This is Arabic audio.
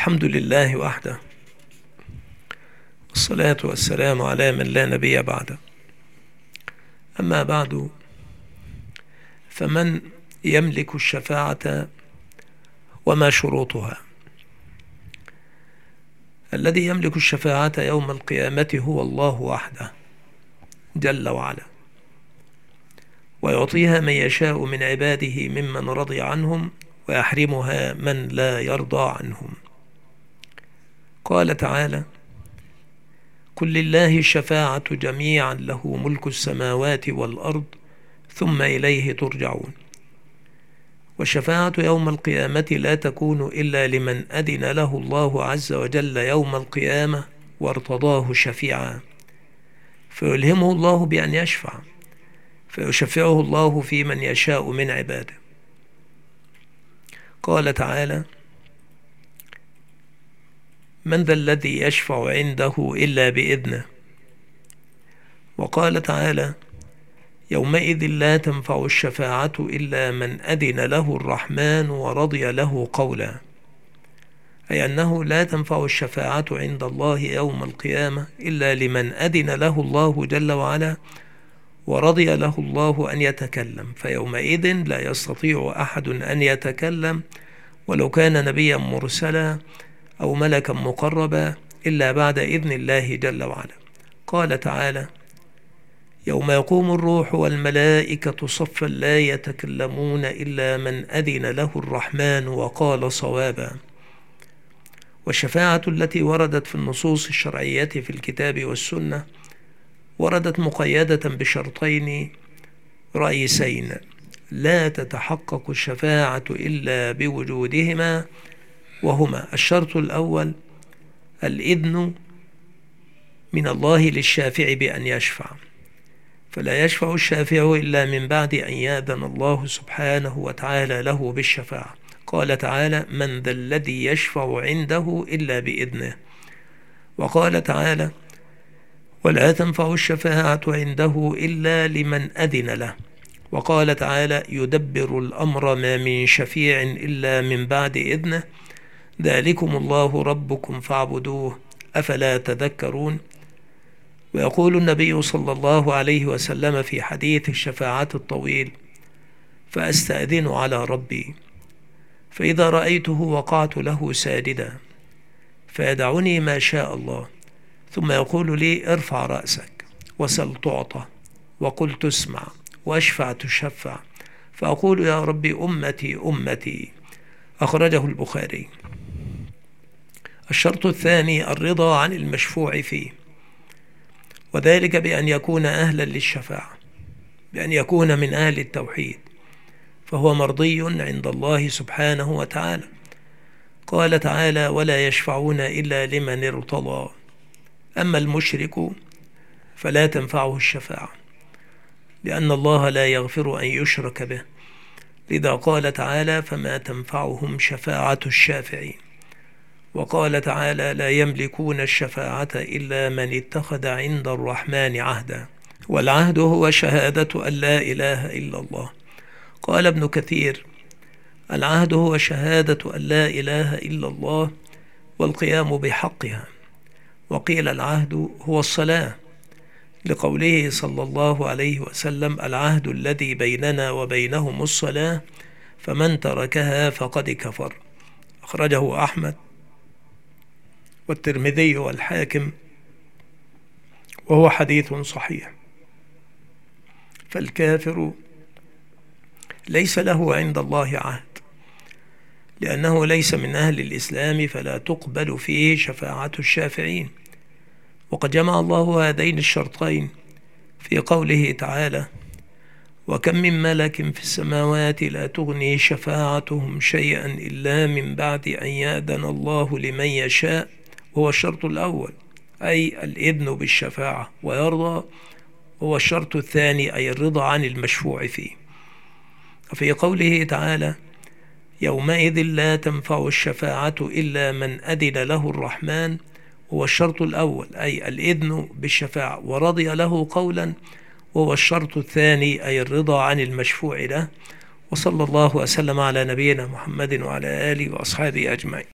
الحمد لله وحده، والصلاة والسلام على من لا نبي بعده. أما بعد، فمن يملك الشفاعة وما شروطها؟ الذي يملك الشفاعة يوم القيامة هو الله وحده جل وعلا، ويعطيها من يشاء من عباده ممن رضي عنهم، ويحرمها من لا يرضى عنهم. قال تعالى: قل لله الشفاعة جميعا له ملك السماوات والأرض ثم إليه ترجعون. والشفاعة يوم القيامة لا تكون إلا لمن أذن له الله عز وجل يوم القيامة وارتضاه شفيعا، فيلهمه الله بأن يشفع، فيشفعه الله في من يشاء من عباده. قال تعالى: من ذا الذي يشفع عنده إلا بإذنه. وقال تعالى: يومئذ لا تنفع الشفاعة إلا من أذن له الرحمن ورضي له قولا، أي أنه لا تنفع الشفاعة عند الله يوم القيامة إلا لمن أذن له الله جل وعلا ورضي له الله أن يتكلم، فيومئذ لا يستطيع أحد أن يتكلم ولو كان نبيا مرسلا أو ملكا مقربا إلا بعد إذن الله جل وعلا. قال تعالى: يوم يقوم الروح والملائكة صفا لا يتكلمون إلا من أذن له الرحمن وقال صوابا. والشفاعة التي وردت في النصوص الشرعية في الكتاب والسنة وردت مقيدة بشرطين رئيسين لا تتحقق الشفاعة إلا بوجودهما، وهما: الشرط الأول الإذن من الله للشافع بأن يشفع، فلا يشفع الشافع إلا من بعد أن يأذن الله سبحانه وتعالى له بالشفاعة. قال تعالى: من ذا الذي يشفع عنده إلا بإذنه. وقال تعالى: ولا تنفع الشفاعة عنده إلا لمن أذن له. وقال تعالى: يدبر الأمر ما من شفيع إلا من بعد إذنه، ذلكم الله ربكم فاعبدوه أفلا تذكرون. ويقول النبي صلى الله عليه وسلم في حديث الشفاعة الطويل: فأستأذن على ربي، فإذا رأيته وقعت له ساجدا، فيدعني ما شاء الله، ثم يقول لي: ارفع رأسك وسل تعطى وقل تسمع واشفع تشفع، فأقول: يا ربي أمتي أمتي. أخرجه البخاري. الشرط الثاني الرضا عن المشفوع فيه، وذلك بأن يكون أهلا للشفاعة، بأن يكون من أهل التوحيد، فهو مرضي عند الله سبحانه وتعالى. قال تعالى: ولا يشفعون إلا لمن ارتضى. أما المشرك فلا تنفعه الشفاعة، لأن الله لا يغفر أن يشرك به، لذا قال تعالى: فما تنفعهم شفاعة الشافعين. وقال تعالى: لا يملكون الشفاعة إلا من اتخذ عند الرحمن عهدا، والعهد هو شهادة أن لا إله إلا الله. قال ابن كثير: العهد هو شهادة أن لا إله إلا الله والقيام بحقها. وقيل العهد هو الصلاة، لقوله صلى الله عليه وسلم: العهد الذي بيننا وبينهم الصلاة، فمن تركها فقد كفر. أخرجه أحمد والترمذي والحاكم، وهو حديث صحيح. فالكافر ليس له عند الله عهد، لأنه ليس من أهل الإسلام، فلا تقبل فيه شفاعة الشافعين. وقد جمع الله هذين الشرطين في قوله تعالى: وكم من ملك في السماوات لا تغني شفاعتهم شيئا إلا من بعد أن يأذن الله لمن يشاء. هو الشرط الأول، أي الإذن بالشفاعة، ويرضى هو الشرط الثاني، أي الرضا عن المشفوع فيه. وفي قوله تعالى: يومئذ لا تنفع الشفاعة إلا من أذن له الرحمن، هو الشرط الأول، أي الإذن بالشفاعة ورضي له قولا، وهو الشرط الثاني، أي الرضا عن المشفوع له. وصلى الله وسلم على نبينا محمد وعلى آله وأصحابه أجمعين.